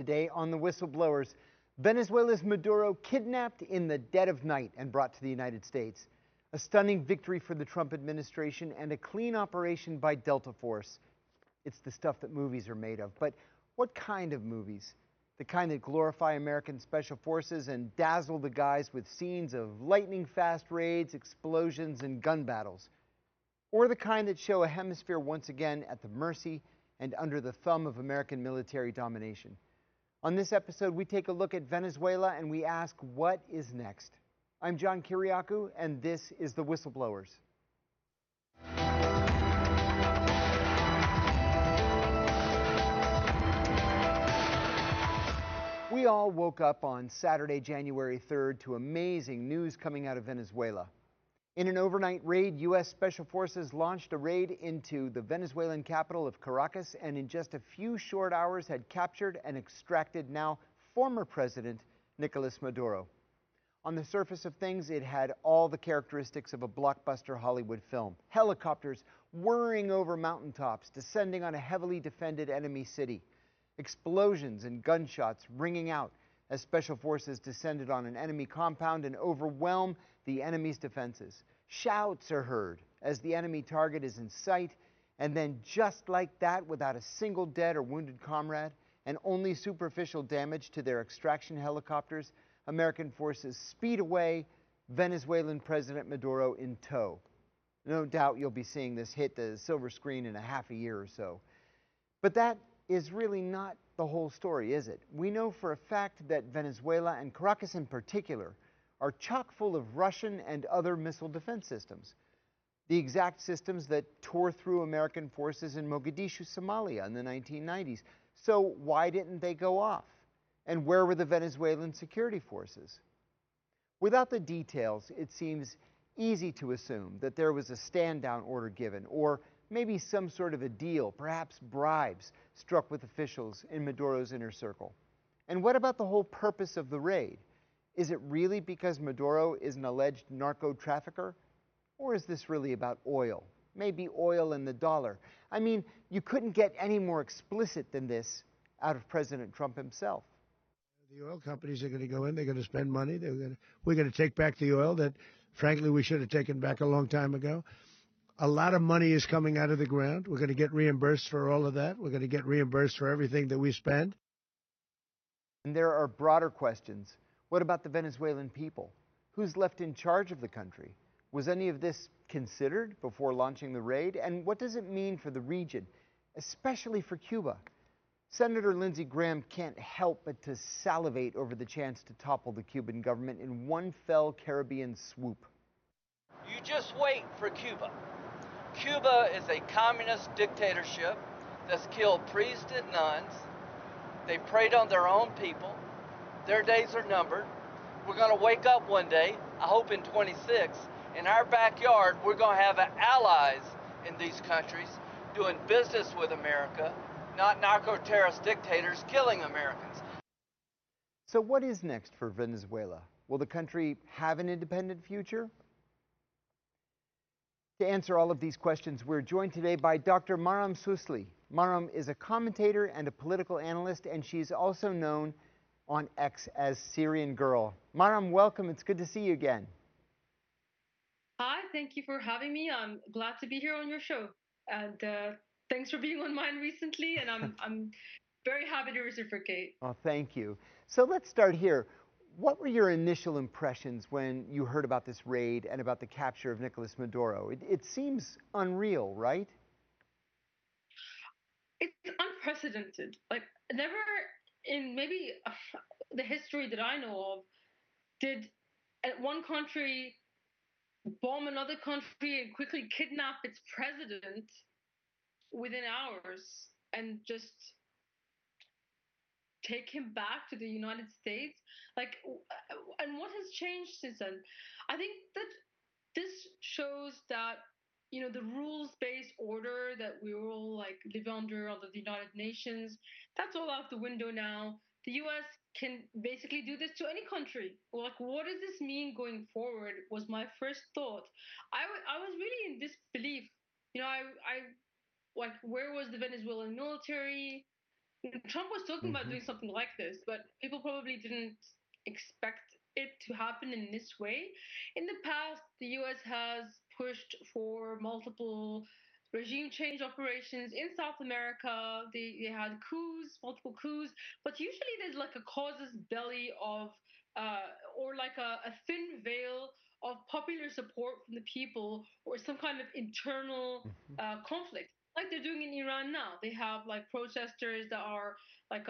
Today on The Whistleblowers, Venezuela's Maduro kidnapped in the dead of night and brought to the United States. A stunning victory for the Trump administration and a clean operation by Delta Force. It's the stuff that movies are made of. But what kind of movies? The kind that glorify American special forces and dazzle the guys with scenes of lightning-fast raids, explosions, and gun battles? Or the kind that show a hemisphere once again at the mercy and under the thumb of American military domination? On this episode, we take a look at Venezuela and we ask, what is next? I'm John Kiriakou, and this is The Whistleblowers. We all woke up on Saturday, January 3rd, to amazing news coming out of Venezuela. In an overnight raid, U.S. Special Forces launched a raid into the Venezuelan capital of Caracas and in just a few short hours had captured and extracted now former President Nicolas Maduro. On the surface of things, it had all the characteristics of a blockbuster Hollywood film. Helicopters whirring over mountaintops, descending on a heavily defended enemy city. Explosions and gunshots ringing out as Special Forces descended on an enemy compound and overwhelm the enemy's defenses. Shouts are heard as the enemy target is in sight, and then just like that, without a single dead or wounded comrade and only superficial damage to their extraction helicopters, American forces speed away, Venezuelan President Maduro in tow. No doubt you'll be seeing this hit the silver screen in a half a year or so. But that is really not the whole story, is it? We know for a fact that Venezuela, and Caracas in particular, are chock full of Russian and other missile defense systems. The exact systems that tore through American forces in Mogadishu, Somalia in the 1990s. So why didn't they go off? And where were the Venezuelan security forces? Without the details, it seems easy to assume that there was a stand-down order given, or maybe some sort of a deal, perhaps bribes, struck with officials in Maduro's inner circle. And what about the whole purpose of the raid? Is it really because Maduro is an alleged narco-trafficker? Or is this really about oil? Maybe oil and the dollar. I mean, you couldn't get any more explicit than this out of President Trump himself. The oil companies are going to go in, they're going to spend money, we're going to take back the oil that, frankly, we should have taken back a long time ago. A lot of money is coming out of the ground. We're going to get reimbursed for all of that. We're going to get reimbursed for everything that we spend. And there are broader questions. What about the Venezuelan people? Who's left in charge of the country? Was any of this considered before launching the raid? And what does it mean for the region, especially for Cuba? Senator Lindsey Graham can't help but to salivate over the chance to topple the Cuban government in one fell Caribbean swoop. You just wait for Cuba. Cuba is a communist dictatorship that's killed priests and nuns. They preyed on their own people. Their days are numbered. We're going to wake up one day, I hope in 26, in our backyard, we're going to have allies in these countries doing business with America, not narco-terrorist dictators killing Americans. So what is next for Venezuela? Will the country have an independent future? To answer all of these questions, we're joined today by Dr. Maram Susli. Maram is a commentator and a political analyst, and she's also known on X as Syrian Girl. Maram, welcome. It's good to see you again. Hi, thank you for having me. I'm glad to be here on your show. And thanks for being on mine recently, and I'm very happy to reciprocate. Oh, thank you. So let's start here. What were your initial impressions when you heard about this raid and about the capture of Nicolas Maduro? It seems unreal, right? It's unprecedented. Like, never in maybe the history that I know of did one country bomb another country and quickly kidnap its president within hours and just take him back to the United States. Like, and what has changed since then? I think that this shows that, you know, the rules-based order that we all like live under the United Nations, that's all out the window now. The US can basically do this to any country. Like, what does this mean going forward was my first thought. I was really in disbelief. You know, I like, where was the Venezuelan military? Trump was talking about doing something like this, but people probably didn't expect it to happen in this way. In the past, the US has pushed for multiple regime change operations in South America. They had coups, multiple coups, but usually there's like a casus belli of, or like a thin veil of popular support from the people, or some kind of internal conflict, like they're doing in Iran now. They have like protesters that are like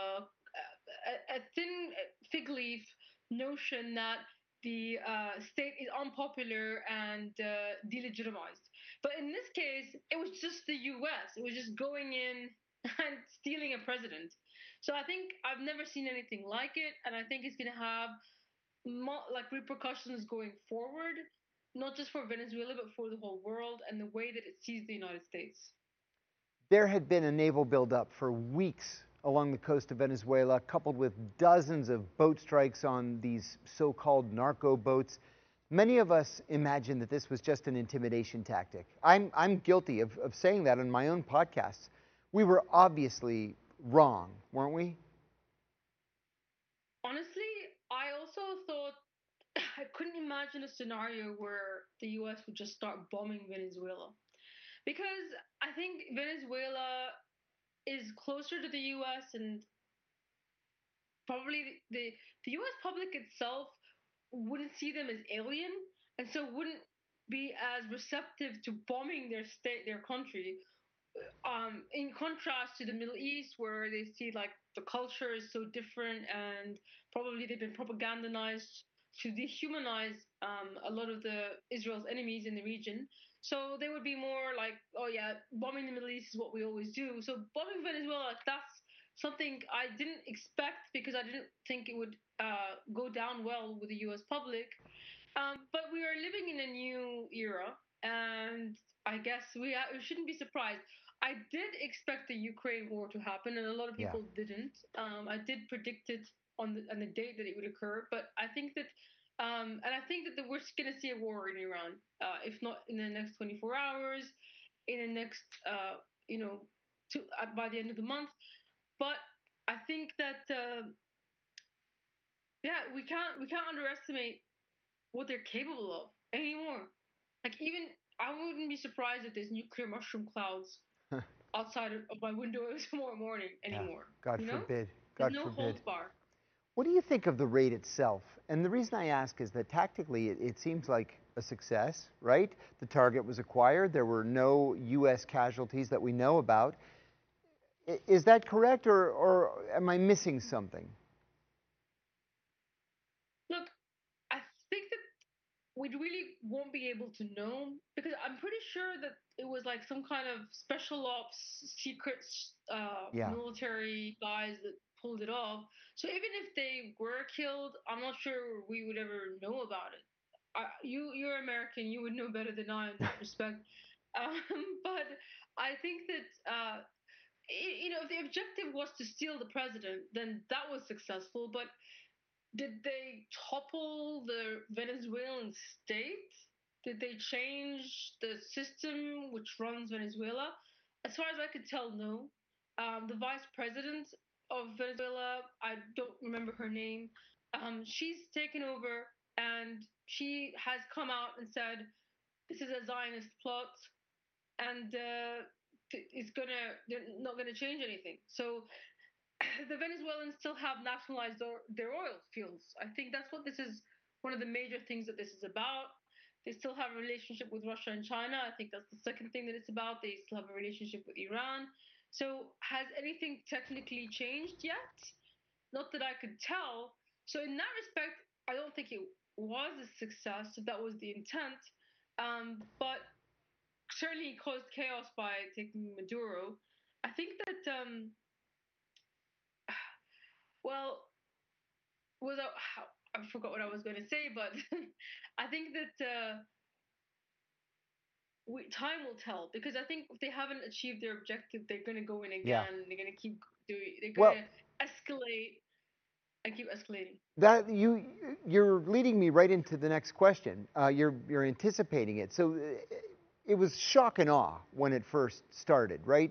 a thin fig leaf notion that the state is unpopular and delegitimized. But in this case, it was just the US. It was just going in and stealing a president. So I think I've never seen anything like it, and I think it's going to have like repercussions going forward, not just for Venezuela but for the whole world and the way that it sees the United States. There had been a naval buildup for weeks along the coast of Venezuela, coupled with dozens of boat strikes on these so-called narco boats. Many of us imagined that this was just an intimidation tactic. I'm guilty of saying that on my own podcasts. We were obviously wrong, weren't we? Honestly, I also thought I couldn't imagine a scenario where the US would just start bombing Venezuela. Because I think Venezuela is closer to the US, and probably the US public itself wouldn't see them as alien, and so wouldn't be as receptive to bombing their state, their country. In contrast to the Middle East, where they see like the culture is so different, and probably they've been propagandized to dehumanize a lot of the Israel's enemies in the region. So they would be more like, oh yeah, bombing the Middle East is what we always do. So bombing Venezuela, like, that's something I didn't expect, because I didn't think it would go down well with the U.S. public. But we are living in a new era, and I guess we shouldn't be surprised. I did expect the Ukraine war to happen, and a lot of Yeah. people didn't. I did predict it on the date that it would occur, but I think that, and I think that we're going to see a war in Iran, if not in the next 24 hours, in the next, you know, by the end of the month. But I think that, yeah, we can't underestimate what they're capable of anymore. Like, even I wouldn't be surprised if there's nuclear mushroom clouds outside of my window tomorrow morning Yeah. anymore. God You know, forbid. there's God no forbid. holds bar. What do you think of the raid itself? And the reason I ask is that tactically it seems like a success, right? The target was acquired. There were no U.S. casualties that we know about. Is that correct, or am I missing something? Look, I think that we really won't be able to know, because I'm pretty sure that it was like some kind of special ops, secret Yeah. military guys that pulled it off. So even if they were killed, I'm not sure we would ever know about it. You're American, you would know better than I in that respect. But I think that, if the objective was to steal the president, then that was successful. But did they topple the Venezuelan state? Did they change the system which runs Venezuela? As far as I could tell, no. The vice president of Venezuela, I don't remember her name. She's taken over, and she has come out and said this is a Zionist plot, and they're not gonna change anything. So the Venezuelans still have nationalized their oil fields. I think that's what this is. One of the major things that this is about. They still have a relationship with Russia and China. I think that's the second thing that it's about. They still have a relationship with Iran. So has anything technically changed yet? Not that I could tell. So in that respect, I don't think it was a success if that was the intent. But certainly caused chaos by taking Maduro. I think that, well, I forgot what I was going to say, but I think that, time will tell, because I think if they haven't achieved their objective, they're going to go in again. Yeah. They're going to keep doing. They're Well, going to escalate and keep escalating. that you're leading me right into the next question. You're anticipating it. So it was shock and awe when it first started, right?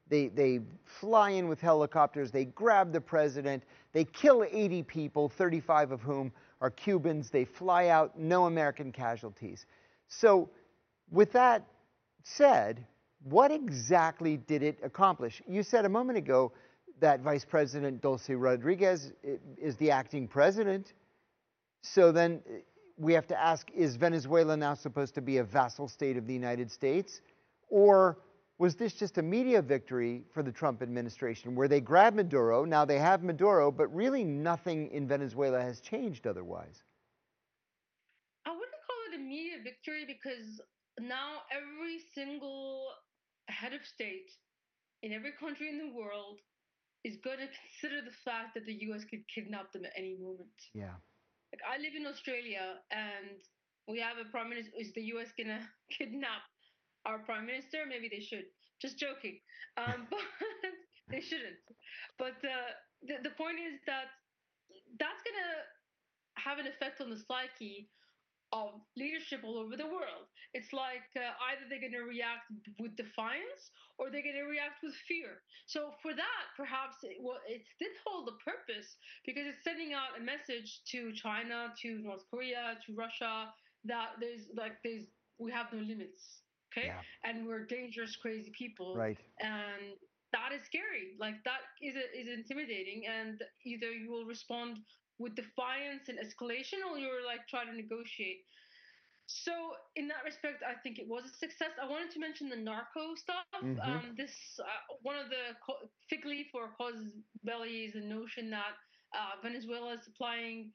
They fly in with helicopters, they grab the president, they kill 80 people, 35 of whom are Cubans. They fly out, no American casualties. So with that said, what exactly did it accomplish? You said a moment ago that Vice President Dulce Rodriguez is the acting president. So then we have to ask, is Venezuela now supposed to be a vassal state of the United States? Or was this just a media victory for the Trump administration where they grabbed Maduro, now they have Maduro, but really nothing in Venezuela has changed otherwise? I wouldn't call it a media victory because now every single head of state in every country in the world is going to consider the fact that the US could kidnap them at any moment. Yeah. Like, I live in Australia and we have a prime minister. Is the US going to kidnap our prime minister? Maybe they should. Just joking. But they shouldn't. But the point is that that's going to have an effect on the psyche of leadership all over the world. It's like either they're going to react with defiance or they're going to react with fear. So for that, perhaps it did hold a purpose because it's sending out a message to China, to North Korea, to Russia that we have no limits, okay? Yeah. And we're dangerous, crazy people, Right. and that is scary. Like that is intimidating, and either you will respond with defiance and escalation or you're like trying to negotiate. So in that respect, I think it was a success. I wanted to mention the narco stuff. This one of the fig leaf or causes belly is the notion that Venezuela is supplying.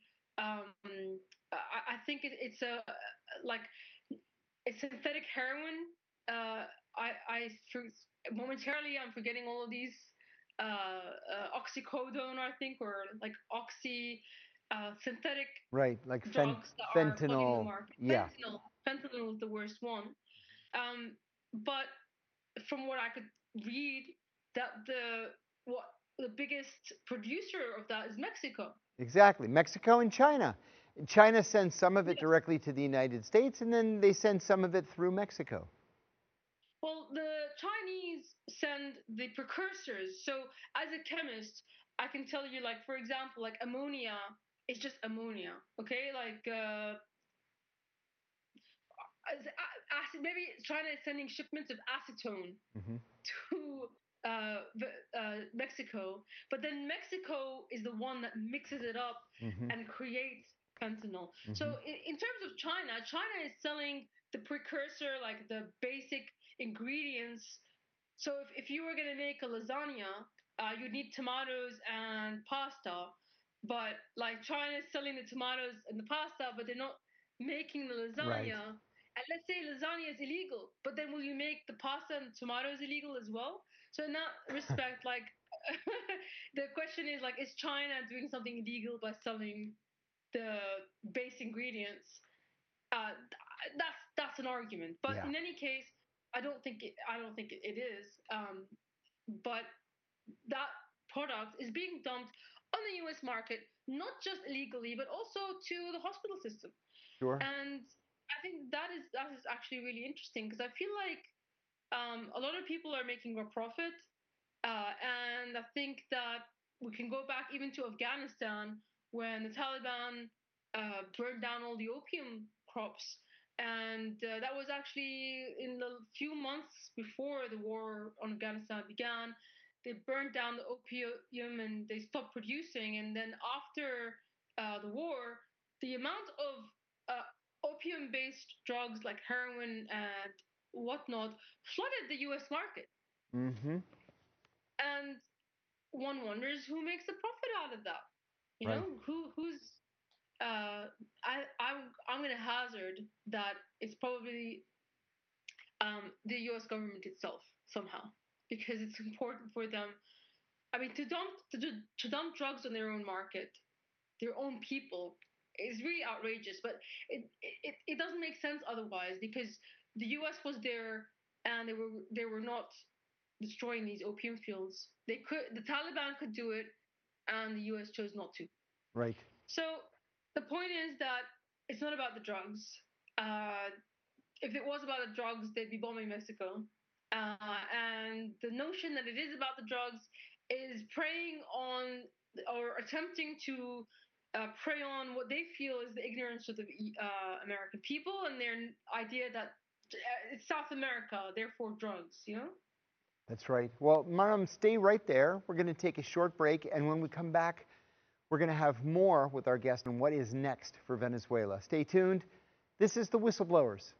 I think it's a like it's synthetic heroin. Momentarily I'm forgetting all of these oxycodone, I think, or like synthetic Right, like drugs that are flooding the fentanyl. market. Yeah. Fentanyl is the worst one. But from what I could read, that the biggest producer of that is Mexico. Exactly. Mexico and China. China sends some of it Yes. directly to the United States, and then they send some of it through Mexico. Well, the Chinese send the precursors. So as a chemist, I can tell you, like, for example, like ammonia is just ammonia, okay? Like maybe China is sending shipments of acetone to Mexico, but then Mexico is the one that mixes it up and creates fentanyl. So in terms of China, China is selling the precursor, like the basic ingredients. So if you were going to make a lasagna, you'd need tomatoes and pasta. But like China is selling the tomatoes and the pasta, but they're not making the Right. lasagna. And let's say lasagna is illegal, but then will you make the pasta and the tomatoes illegal as well? So in that respect, like the question is like, is China doing something illegal by selling the base ingredients? That's an argument. But Yeah. in any case, I don't think it is. But that product is being dumped on the U.S. market, not just illegally, but also to the hospital system. Sure. And I think that is actually really interesting because I feel like a lot of people are making a profit, and I think that we can go back even to Afghanistan when the Taliban burned down all the opium crops. And that was actually in the few months before the war on Afghanistan began. They burned down the opium and they stopped producing. And then after the war, the amount of opium-based drugs like heroin and whatnot flooded the U.S. market. And one wonders who makes the profit out of that. You Right. know, who's I'm going to hazard that it's probably the U.S. government itself somehow, because it's important for them. I mean, to dump drugs on their own market, their own people, is really outrageous. But it doesn't make sense otherwise, because the U.S. was there and they were not destroying these opium fields. The Taliban could do it, and the U.S. chose not to. Right. So the point is that it's not about the drugs. If it was about the drugs, they'd be bombing Mexico. And the notion that it is about the drugs is preying on or attempting to prey on what they feel is the ignorance of the American people and their idea that it's South America, therefore drugs, you know? That's right. Well, Maram, stay right there. We're going to take a short break, and when we come back, we're going to have more with our guest on what is next for Venezuela. Stay tuned. This is The Whistleblowers.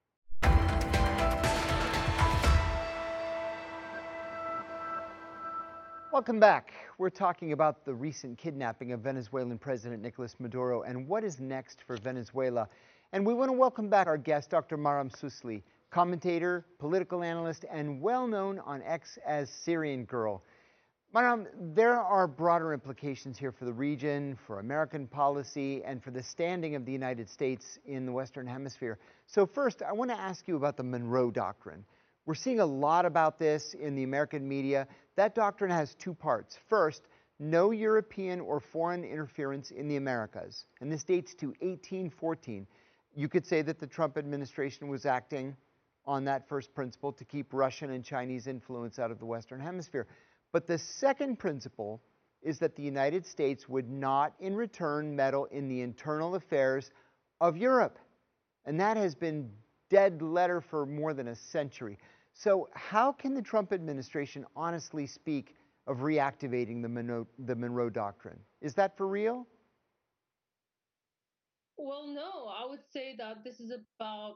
Welcome back. We're talking about the recent kidnapping of Venezuelan President Nicolas Maduro and what is next for Venezuela. And we want to welcome back our guest, Dr. Maram Susli, commentator, political analyst, and well known on X as Syrian Girl. Maram, there are broader implications here for the region, for American policy, and for the standing of the United States in the Western Hemisphere. So first, I want to ask you about the Monroe Doctrine. We're seeing a lot about this in the American media. That doctrine has two parts. First, no European or foreign interference in the Americas, and this dates to 1814. You could say that the Trump administration was acting on that first principle to keep Russian and Chinese influence out of the Western Hemisphere. But the second principle is that the United States would not, in return, meddle in the internal affairs of Europe. And that has been dead letter for more than a century. So how can the Trump administration honestly speak of reactivating the Monroe Doctrine? Is that for real? Well, no, I would say that this is about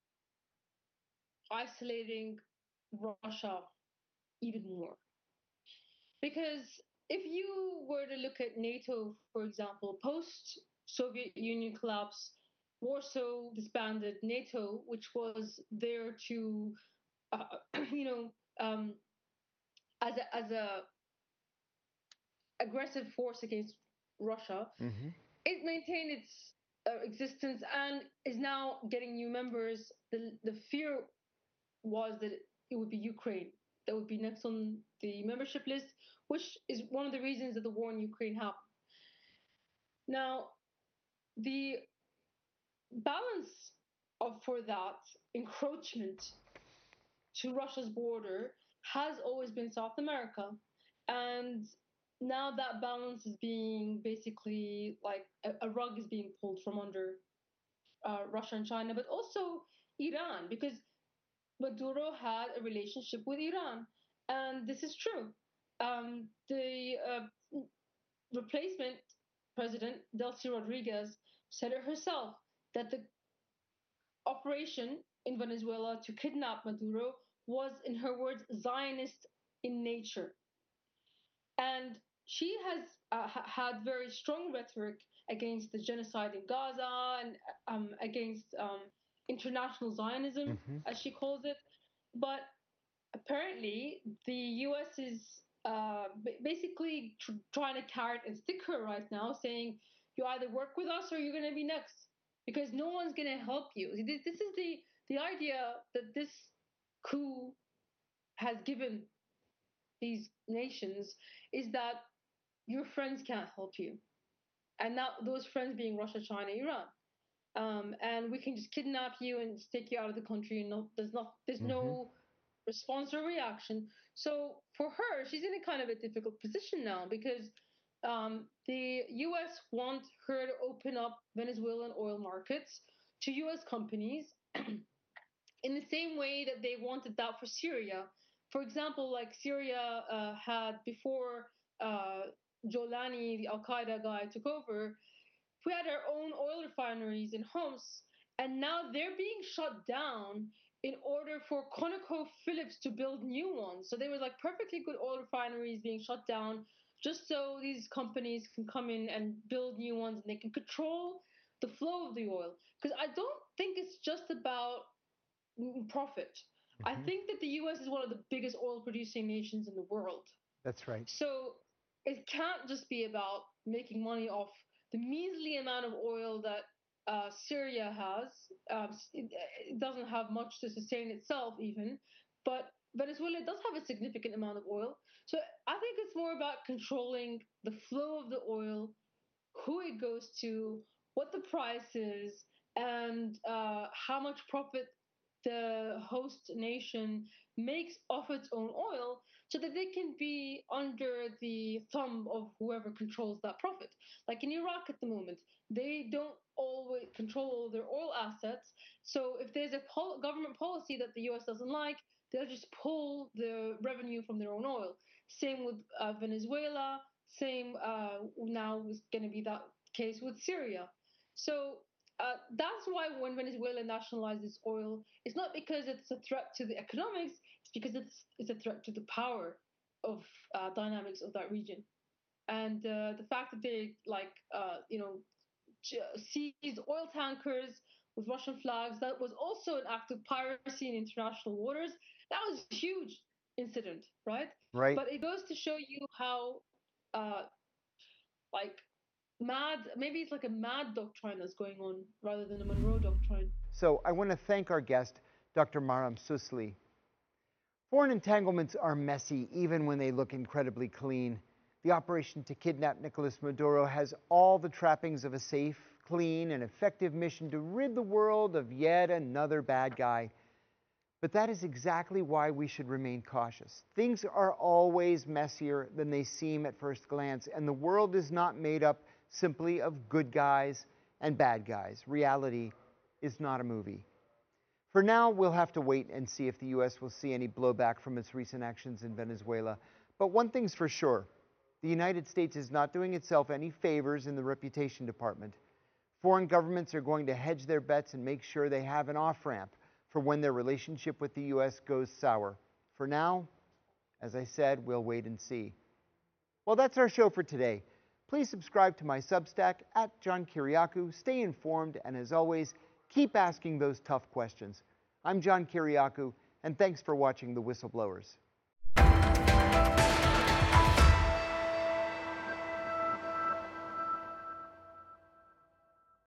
isolating Russia even more. Because if you were to look at NATO, for example, post Soviet Union collapse, Warsaw disbanded NATO, which was there to, you know, as a aggressive force against Russia. Mm-hmm. It maintained its existence and is now getting new members. The fear was that it would be Ukraine that would be next on the membership list, which is one of the reasons that the war in Ukraine happened. Now, the balance for that encroachment to Russia's border has always been South America. And now that balance is being basically like a rug is being pulled from under Russia and China, but also Iran, because Maduro had a relationship with Iran. And this is true. The replacement president, Delcy Rodriguez, said it herself that the operation in Venezuela to kidnap Maduro was, in her words, Zionist in nature. And she has had very strong rhetoric against the genocide in Gaza and against international Zionism, as she calls it. But apparently, the U.S. is basically trying to carrot and stick her right now, saying you either work with us or you're going to be next, because no one's going to help you. This is the idea that this coup has given these nations, is that your friends can't help you, and now those friends being Russia, China, Iran. And we can just kidnap you and take you out of the country, and there's no response or reaction. So for her, she's in a kind of a difficult position now, because the U.S. want her to open up Venezuelan oil markets to U.S. companies in the same way that they wanted that for Syria. For example, like Syria had before Jolani, the Al Qaeda guy, took over, we had our own oil refineries in Homs, and now they're being shut down in order for ConocoPhillips to build new ones. So there was like perfectly good oil refineries being shut down just so these companies can come in and build new ones and they can control the flow of the oil. Because I don't think it's just about profit. I think that the US is one of the biggest oil producing nations in the world. That's right. So it can't just be about making money off the measly amount of oil that Syria has. It doesn't have much to sustain itself, even, but Venezuela does have a significant amount of oil. So I think it's more about controlling the flow of the oil, who it goes to, what the price is, and how much profit the host nation makes of its own oil so that they can be under the thumb of whoever controls that profit. Like in Iraq at the moment, they don't always control their oil assets. So if there's a government policy that the US doesn't like, they'll just pull the revenue from their own oil. Same with Venezuela. Same now is going to be that case with Syria. So that's why when Venezuela nationalizes oil, it's not because it's a threat to the economics, it's because it's a threat to the power of dynamics of that region. And the fact that they seized oil tankers with Russian flags, that was also an act of piracy in international waters. That was a huge incident, right? Right. But it goes to show you how uh, like maybe it's like a mad doctrine that's going on rather than a Monroe doctrine. So I want to thank our guest, Dr. Maram Susli. Foreign entanglements are messy even when they look incredibly clean. The operation to kidnap Nicolas Maduro has all the trappings of a safe, clean, and effective mission to rid the world of yet another bad guy. But that is exactly why we should remain cautious. Things are always messier than they seem at first glance, and the world is not made up simply of good guys and bad guys. Reality is not a movie. For now, we'll have to wait and see if the U.S. will see any blowback from its recent actions in Venezuela. But one thing's for sure, the United States is not doing itself any favors in the reputation department. Foreign governments are going to hedge their bets and make sure they have an off-ramp for when their relationship with the U.S. goes sour. For now, as I said, we'll wait and see. Well, that's our show for today. Please subscribe to my Substack at John Kiriakou. Stay informed, and as always, keep asking those tough questions. I'm John Kiriakou, and thanks for watching The Whistleblowers.